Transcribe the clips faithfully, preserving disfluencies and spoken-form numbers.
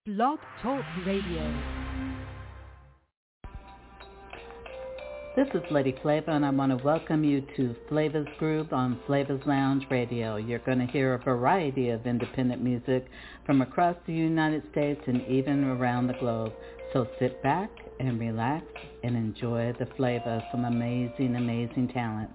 Blog Talk Radio. This is Lady Flava, and I want to welcome you to Flava's Groove on Flava's Lounge Radio. You're going to hear a variety of independent music from across the United States and even around the globe. So sit back and relax and enjoy the flavor of some amazing, amazing talents.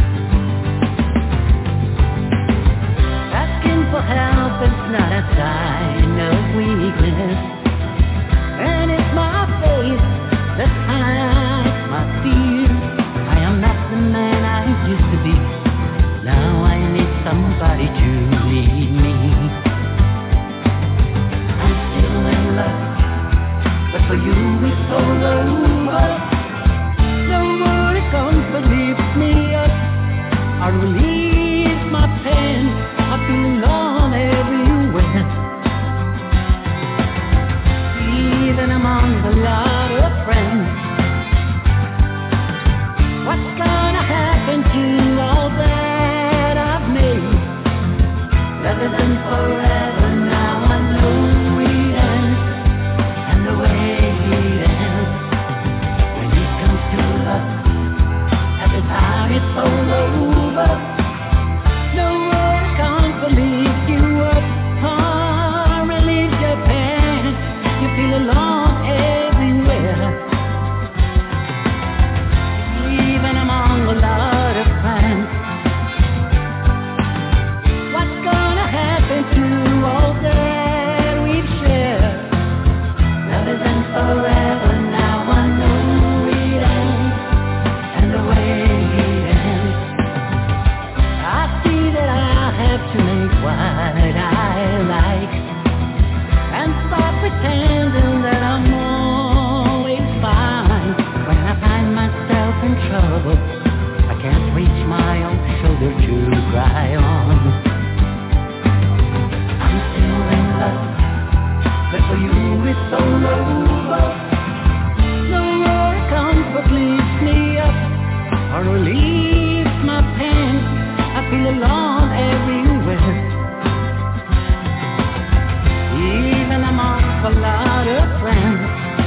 Asking for help is not a sign. a lot of friends.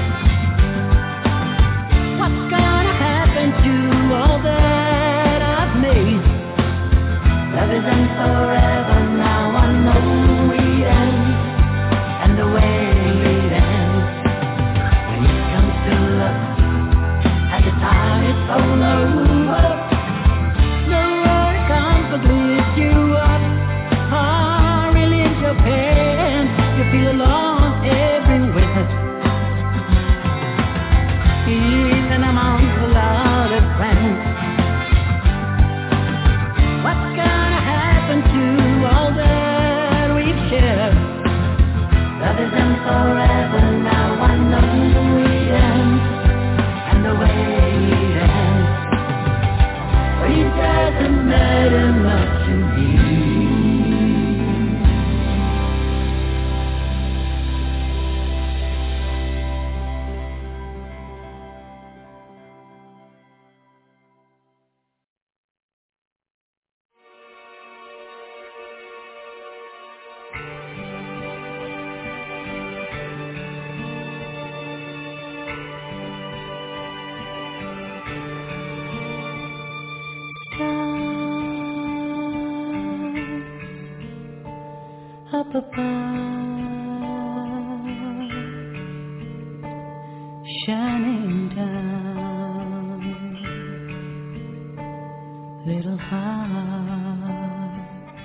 What's gonna happen to all that I've made? Love isn't forever now, I know it ends, and the way it ends, when it comes to love, at the time it's all over, the road comes to lift you up, or relieve your pain, you feel alone everywhere, even amongst a lot of friends. What's gonna happen to all that we've shared? Love isn't forever now, I know it ends, and the way it ends, but it doesn't matter much to me. Up above, shining down, little heart,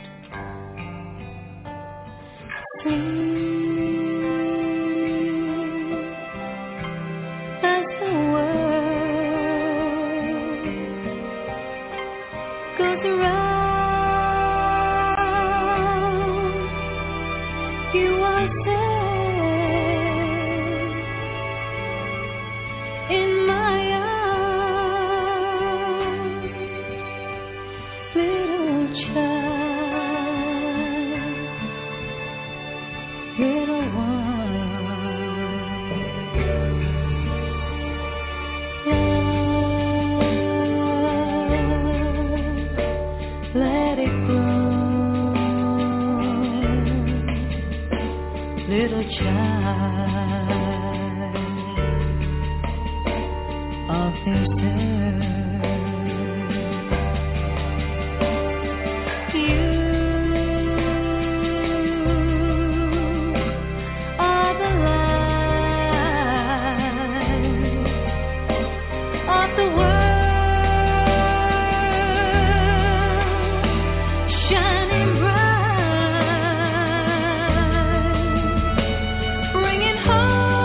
sleep as the world goes around. You are safe in my arms, little child, little one. Love, let it grow. Little child of this earth, you are the light of the world, shining bright, bringing hope.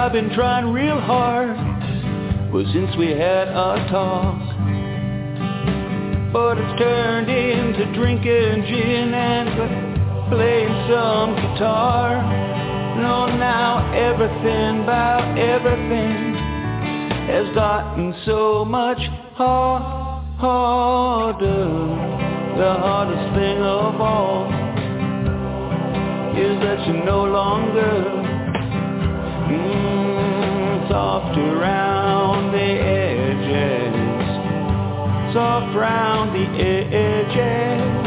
I've been trying real hard, well, since we had our talk. But it's turned into drinking gin and playing some guitar. No, now everything about everything has gotten so much hard, harder. The hardest thing of all is that you're no longer mm, soft around the edges, soft around the edges.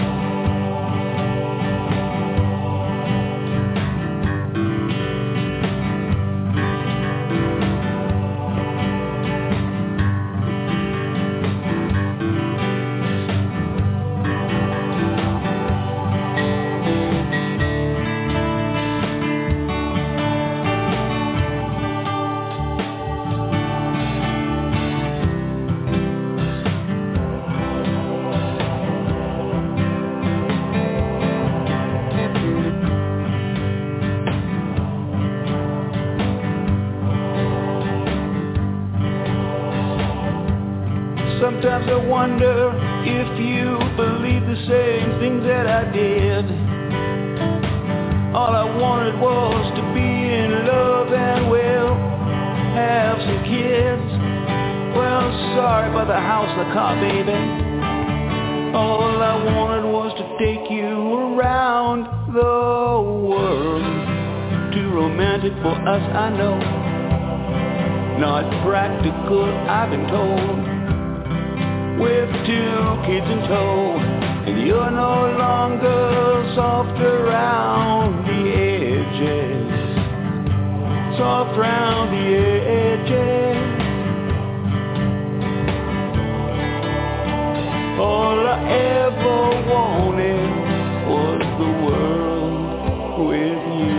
Sometimes I wonder if you believe the same things that I did. All I wanted was to be in love and, well, have some kids. Well, sorry about the house, the car, baby. All I wanted was to take you around the world. Too romantic for us, I know. Not practical, I've been told. With two kids in tow, and you're no longer soft around the edges, soft around the edges. All I ever wanted was the world with you.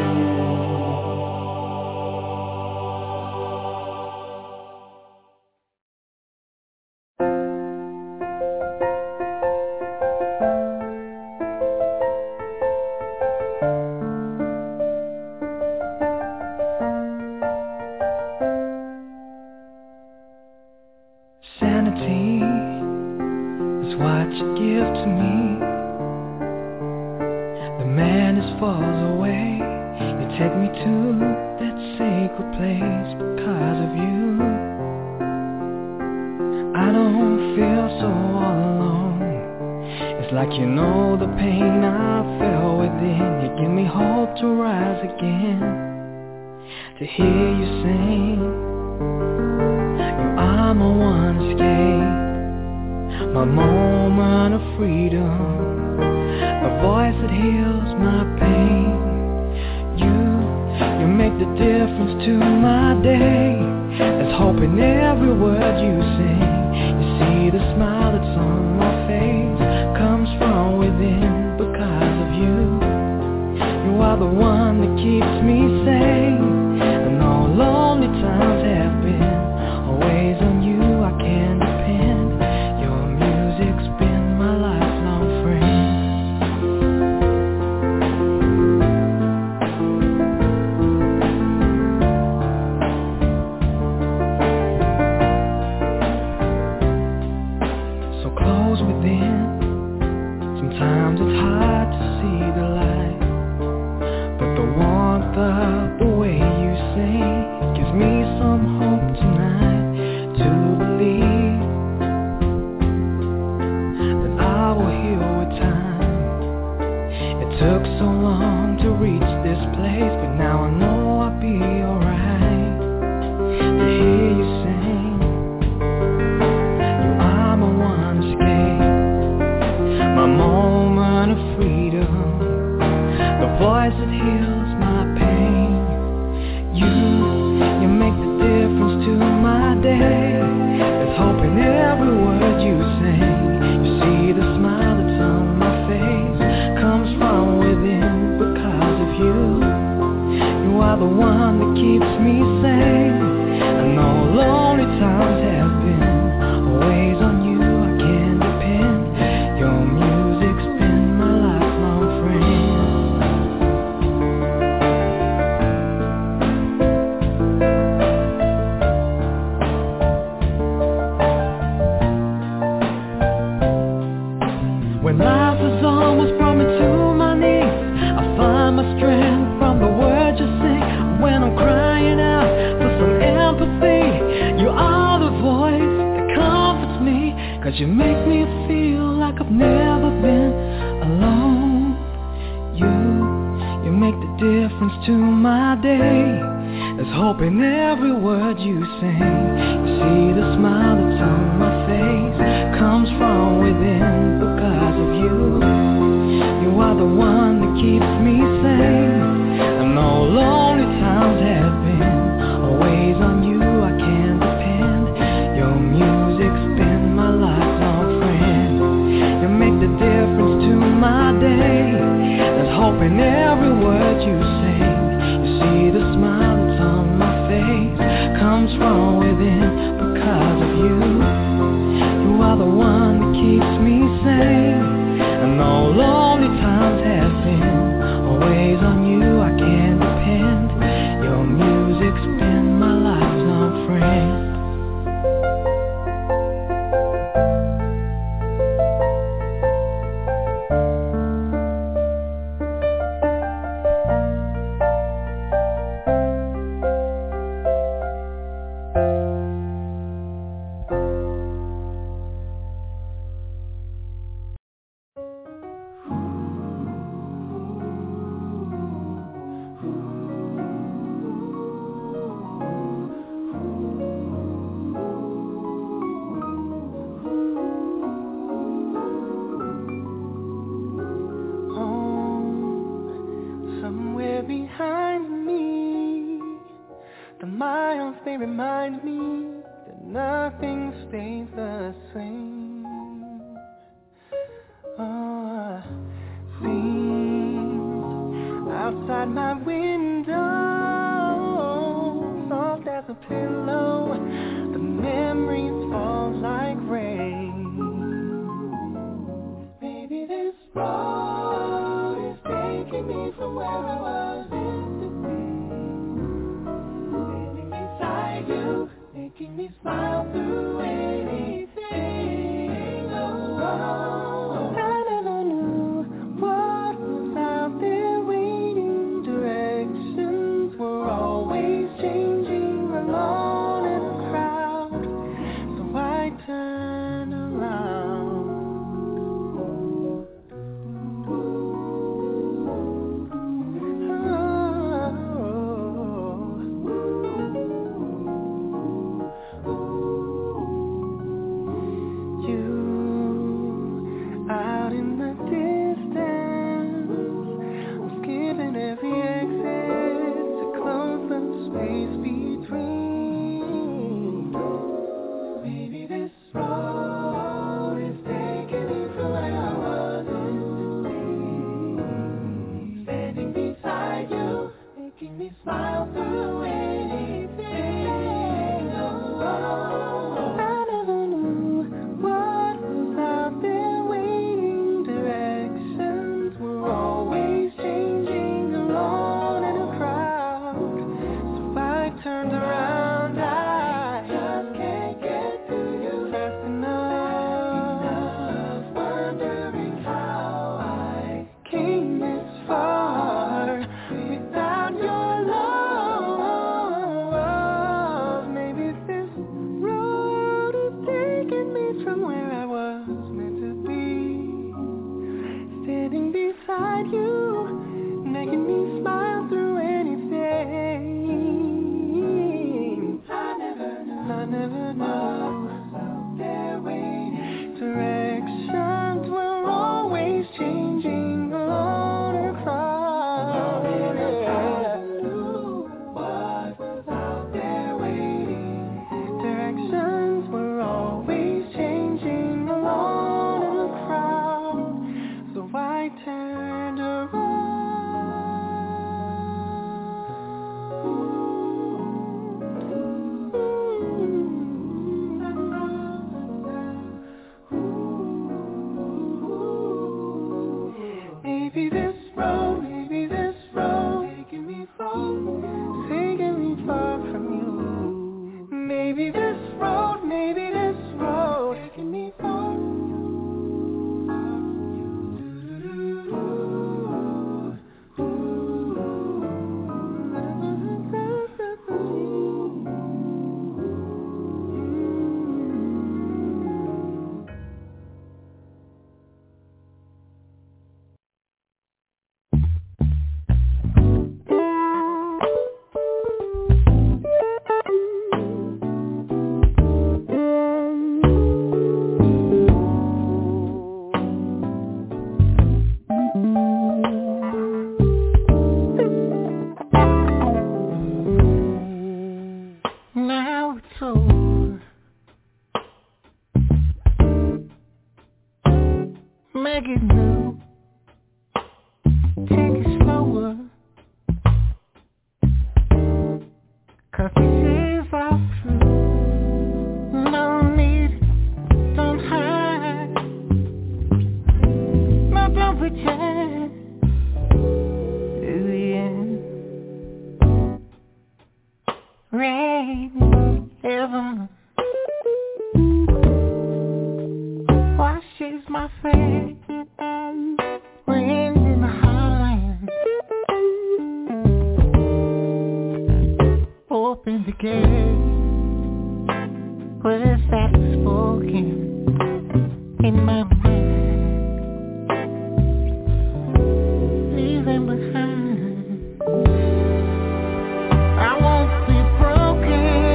Within 'cause you make me feel like I've never been alone. You, you make the difference to my day. There's hope in every word you sing. You see the smile that's on my face comes from within because of you. You are the one that keeps me sane. I know lonely times have been always on you I can depend. Your music's been my lifelong friend. You make the difference to my day. There's hope in every word you sing. You see the smile that's on my face comes from within because of you. You are the one that keeps me sane. I know lonely times have been always on you I can depend. Your music's been my lifelong friend. make it new. Take it slower, 'cause this is all true. No need, don't hide, no don't pretend. To the end, rain, heaven washes my face. Wind in the highlands, open the gate where that spoken in my mind, leaving behind. I won't be broken.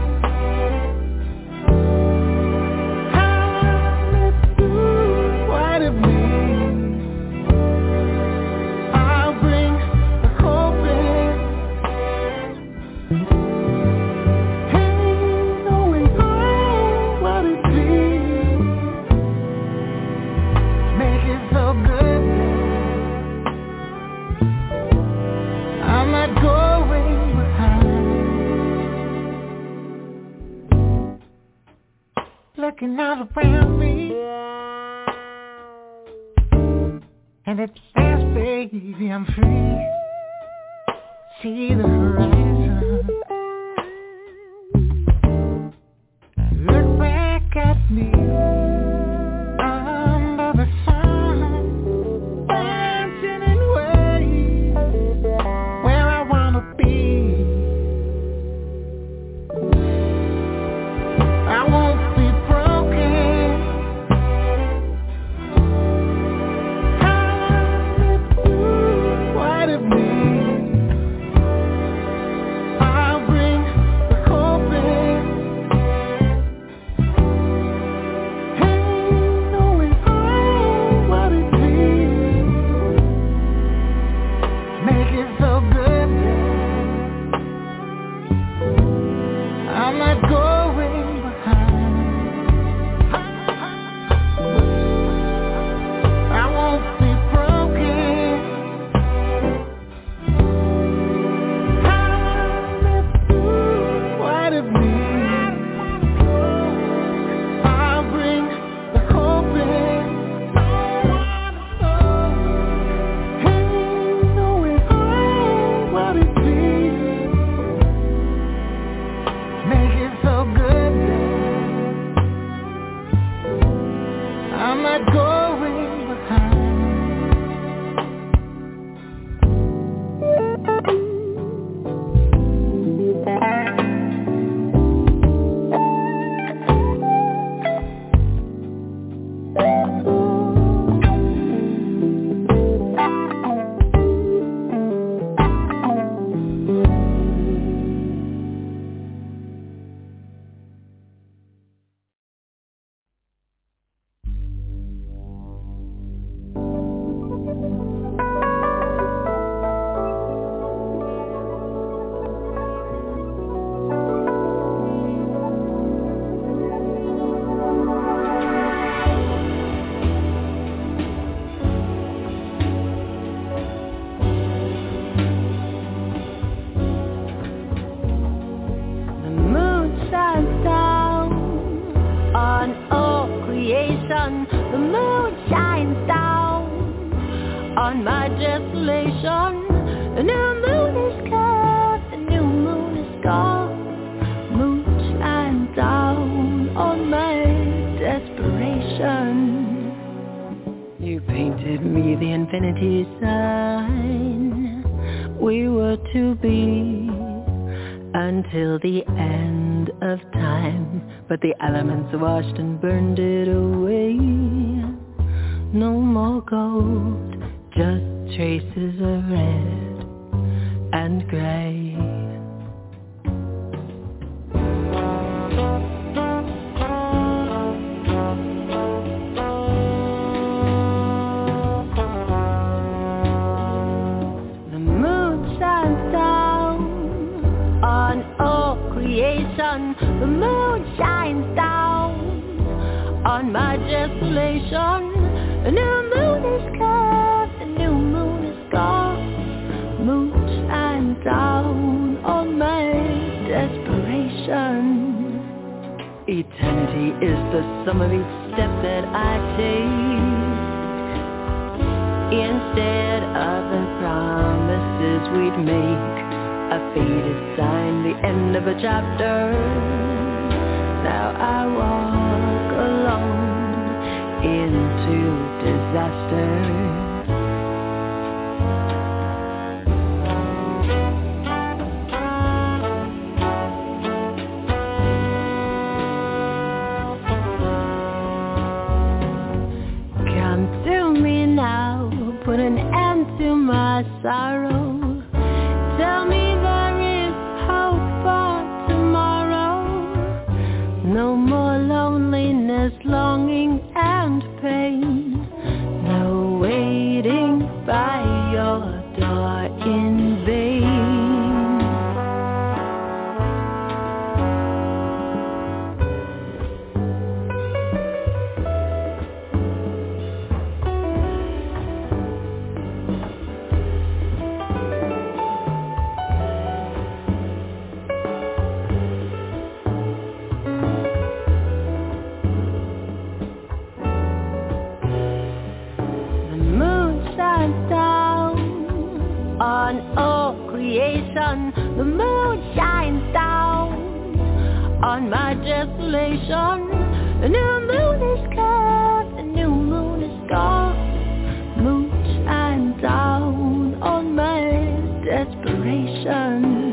I'll let you what it means. I'll bring the hope in. Ain't knowing what it means. Make it so good. I'm not going behind. Looking all around me, and it says, baby, I'm free. See the horizon. Look back at me under the sun, dancing in ways where I wanna be. I won't be broken. I'll do what it means. I'll bring the hope in. Ain't knowing what it means. Make it so good. I'm not going behind. I won't be broken. I'll do what it means. I'll bring the hope in. Ain't knowing what it means. Make it so good. I'm not going behind. The moon shines down on all creation. The moon shines down on my desolation. The new moon is come, the new moon is gone. Moon shines down on my desperation. You painted me the infinity sign. We were to be until the end of time, but the elements washed and burned it away. No more gold, just traces of red and gray. The moon shines down on all creation. The moon shines down on my desolation. A new moon is come, a new moon is gone. Moon shine down on my desperation. Eternity is the sum of each step that I take. Instead of the promises we'd make, a faded sign, the end of a chapter. Now I walk alone into disaster. Put an end to my sorrow. Tell me there is hope for tomorrow. No more loneliness, longing and pain. No waiting by your door in vain. The moon shines down on my desolation. A new moon is come, a new moon is gone. Moon shines down on my desperation.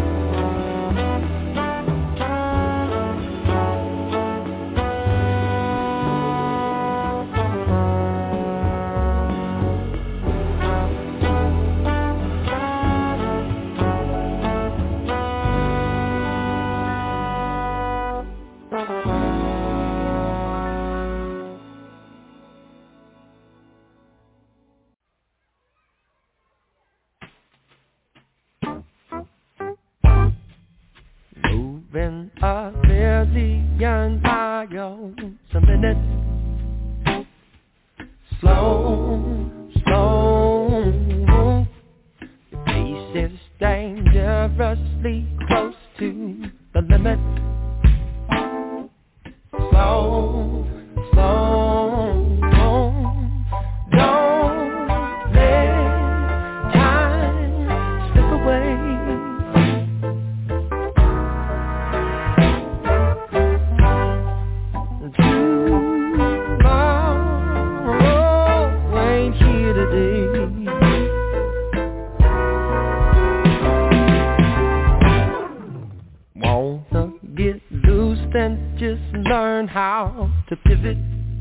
Moving a million miles a minute. Slow, slow. Your pace is dangerously close to the limit. Slow, slow. Don't let time slip away. Then just learn how to pivot.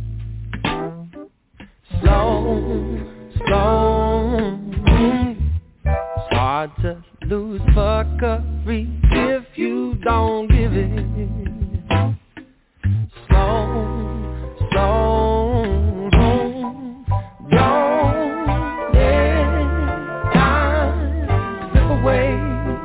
Slow, slow. It's hard to lose fuckery if you don't give it. Slow, slow. Don't let time slip away.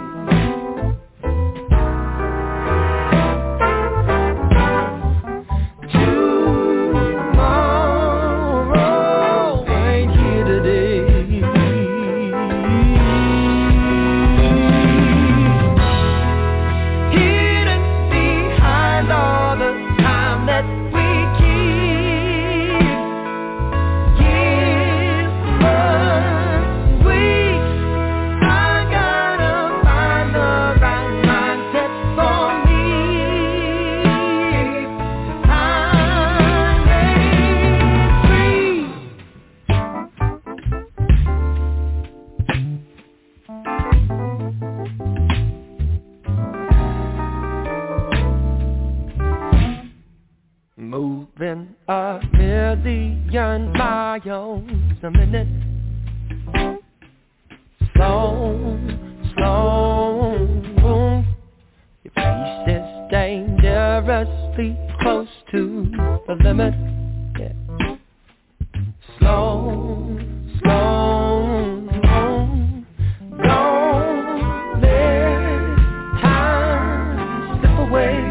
Moving a million miles a minute. Slow, slow. Your pace is dangerously close to the limit. Yeah. Slow, slow. Don't let time slip away.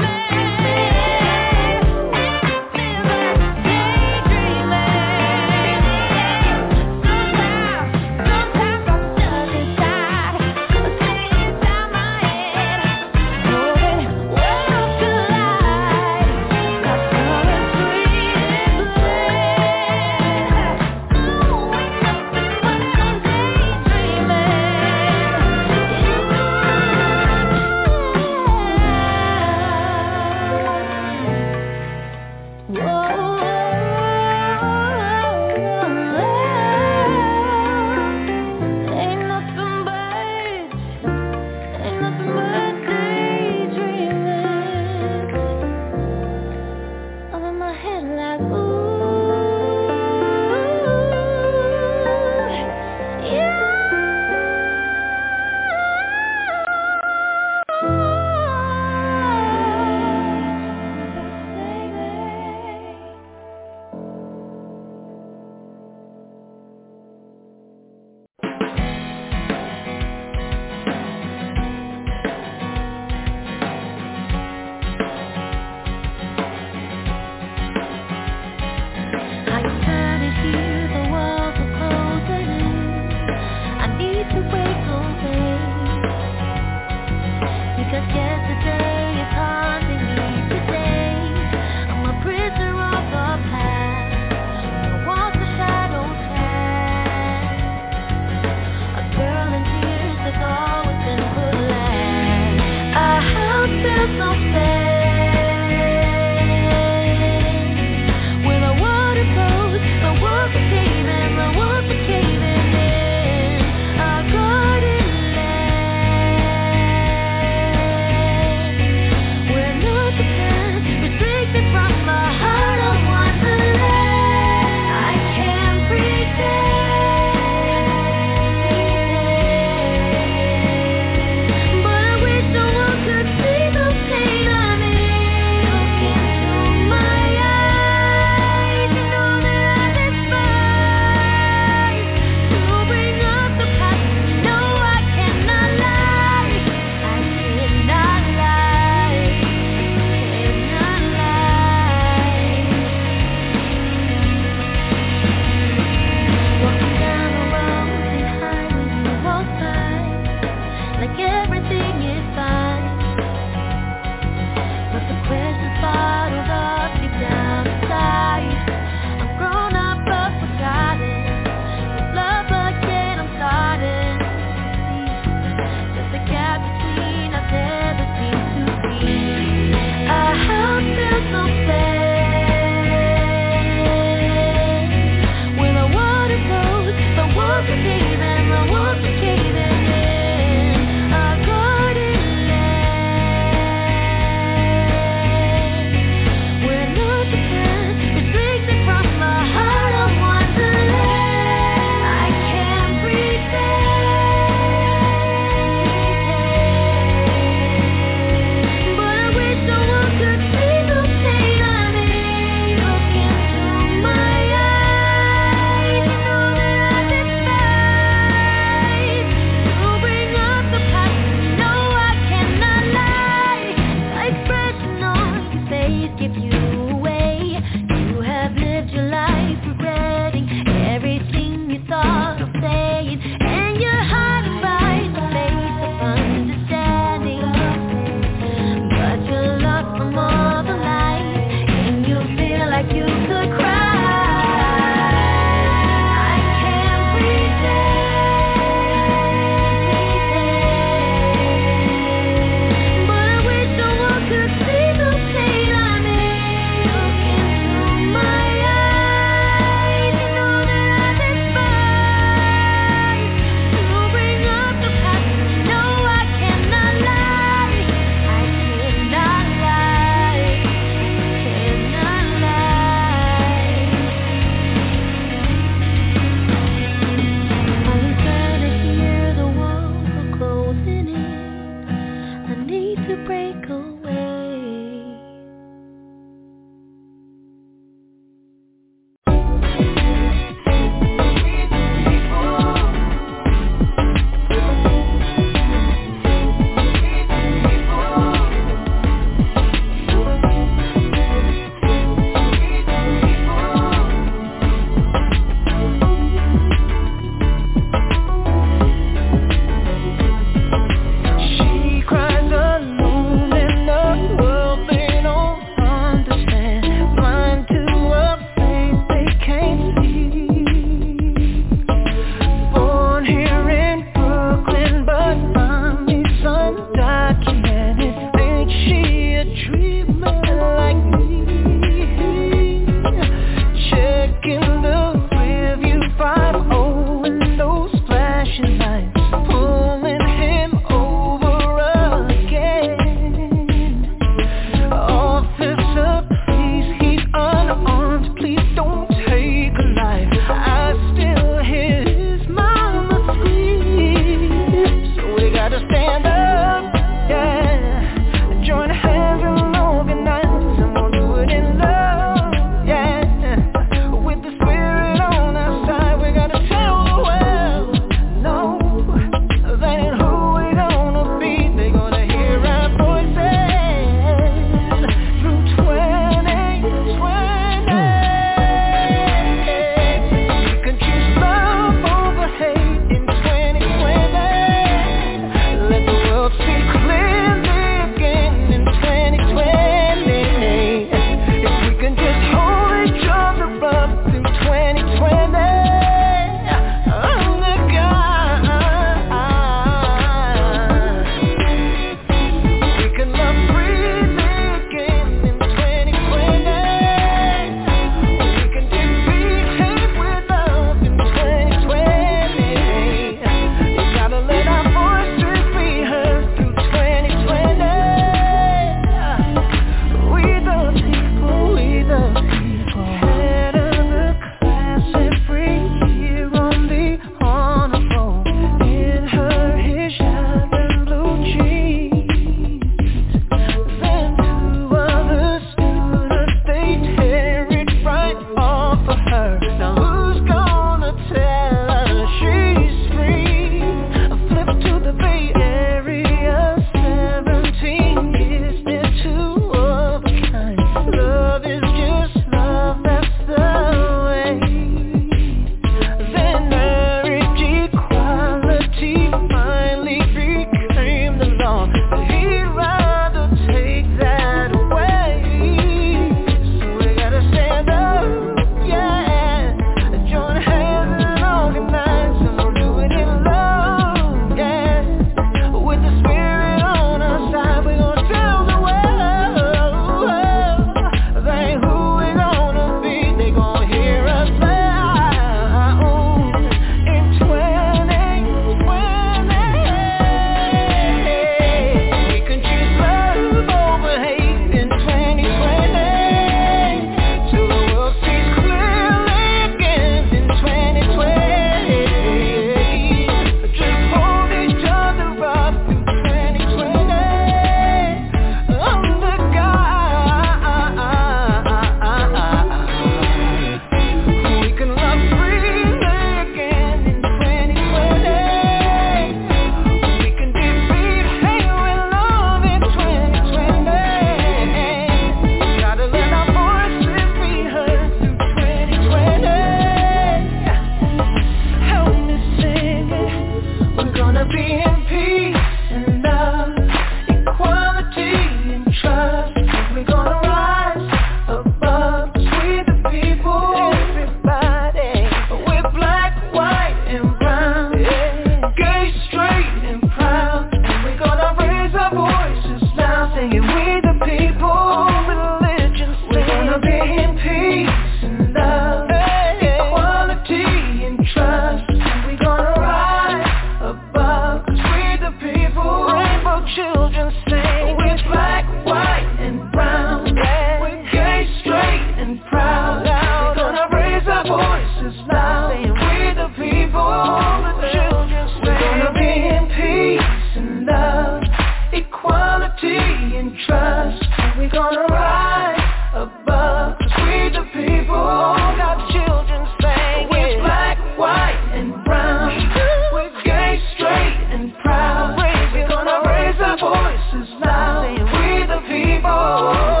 unity and trust. We're gonna rise above, 'cause we the people. Got children singing. We're black, white, and brown. We're gay, straight, and proud. We're gonna raise our voices loud. We the people.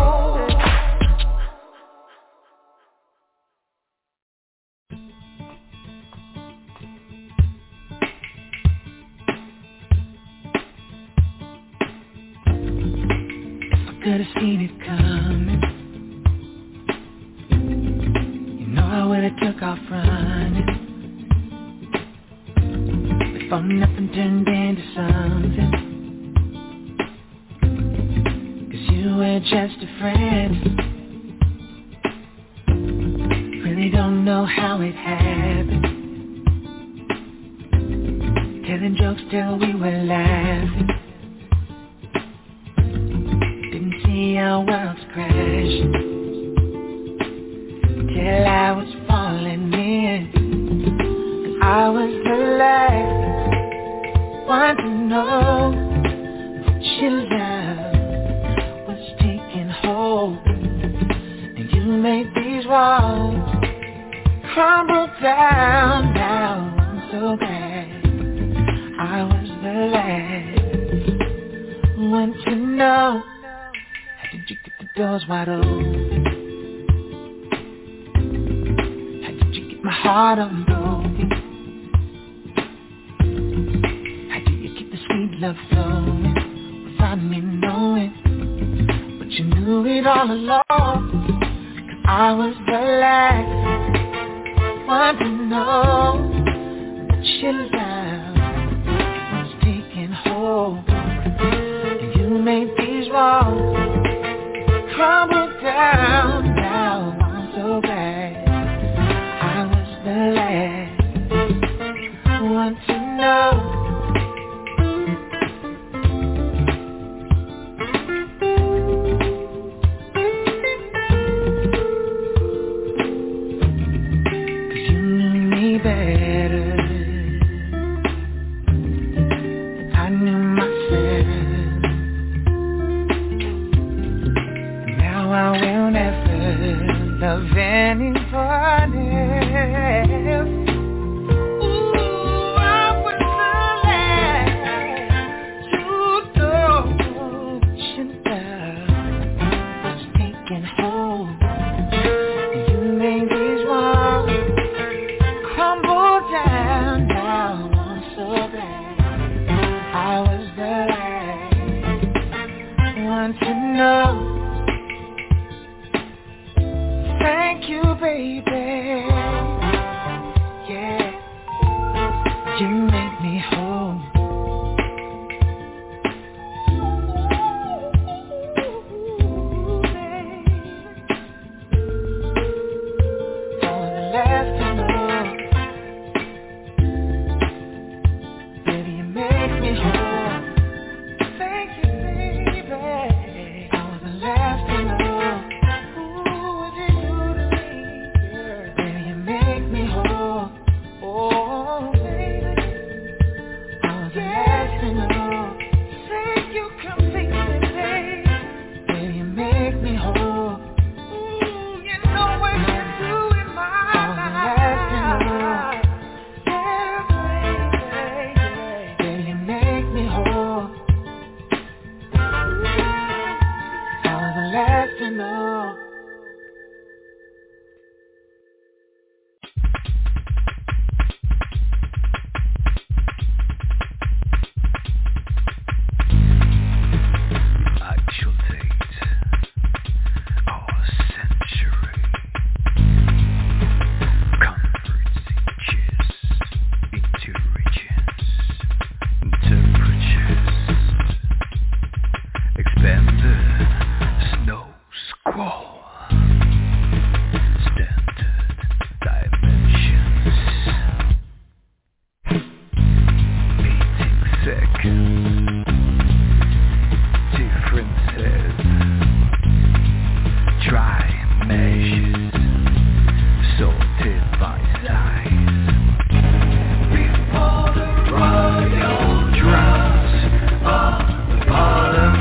Could've seen it coming. You know I would've took off running before nothing turned into something. 'Cause you were just a friend. Really don't know how it happened. Telling jokes till we were laughing. See our worlds crash till I was falling in, and I was the last one to know that your love was taking hold, and you made these walls crumble down. Now I'm so glad I was the last one to know. Doors wide open. How did you get my heart unbroken? How do you keep the sweet love flowing without me knowing? But you knew it all along, 'cause I was the last one to know that your love was taking hold, and you made these walls crumble down. Now I'm so glad I was the last one to know. Love anybody else. Ooh, I was the last to know your love was taking hold, and you made these walls crumble down. Now I'm so glad I was the last one to know. Thank you, baby. Yeah, you make me whole. Ooh, baby. All the last to know. Baby, you make me whole. Thank you, baby. All the last to know. Bottom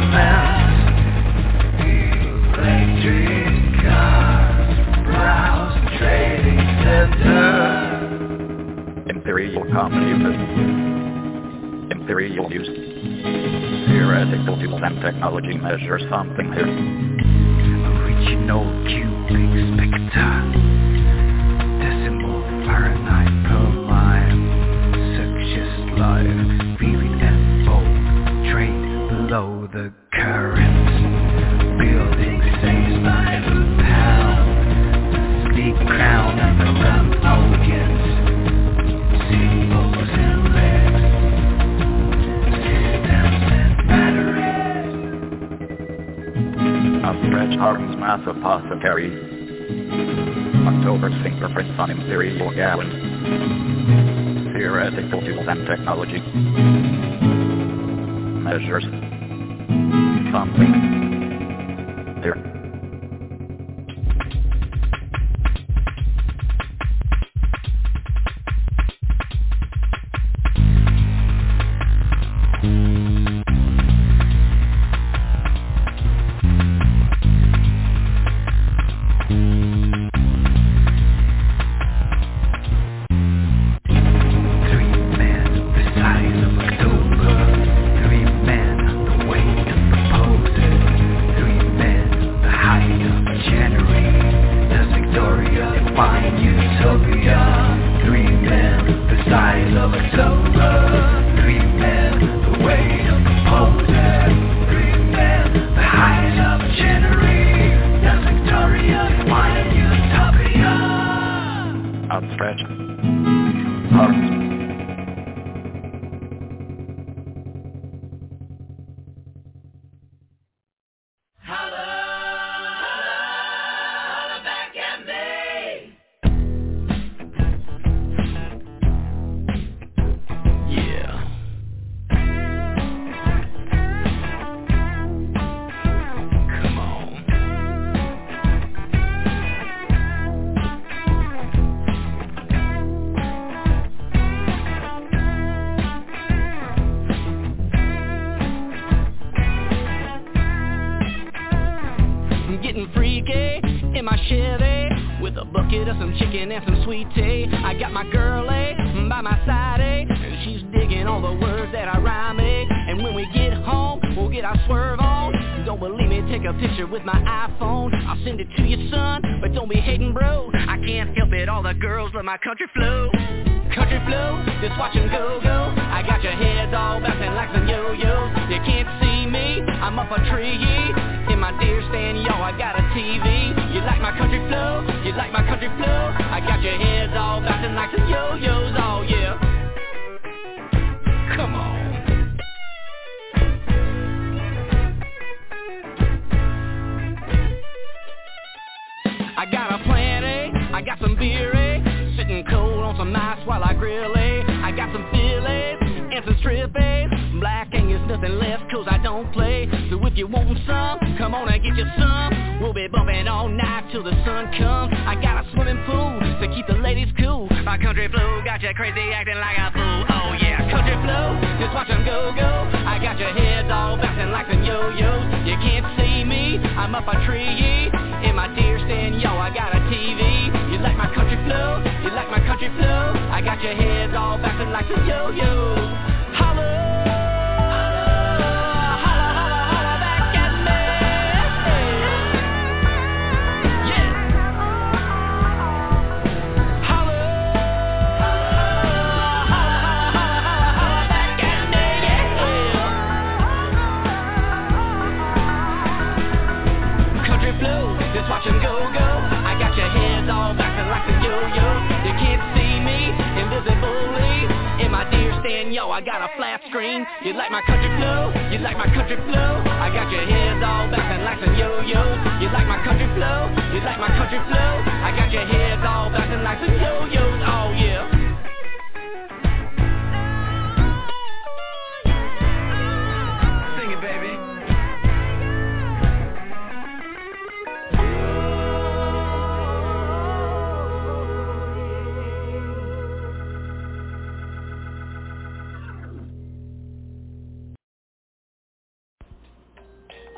comedy myth. Imperial use. Theoretical tools and technology measure something here. Original cubic spectre. Decimal Fahrenheit per mile. Success life. Feeling and bold. Trade below the current. Building saves by the pound. Sleek crown and the round audience. Symbols and legs. Systems and batteries. A stretch arms mass apothecary. October's fingerprints on Imperial gallon. Theoretical tools and technology measures something here.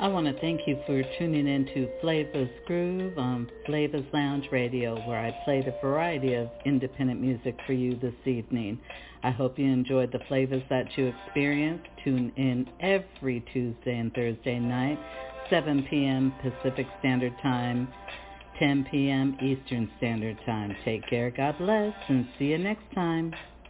I want to thank you for tuning in to Flavors Groove on Flavors Lounge Radio, where I played a variety of independent music for you this evening. I hope you enjoyed the flavors that you experienced. Tune in every Tuesday and Thursday night, seven p.m. Pacific Standard Time, ten p.m. Eastern Standard Time. Take care, God bless, and see you next time.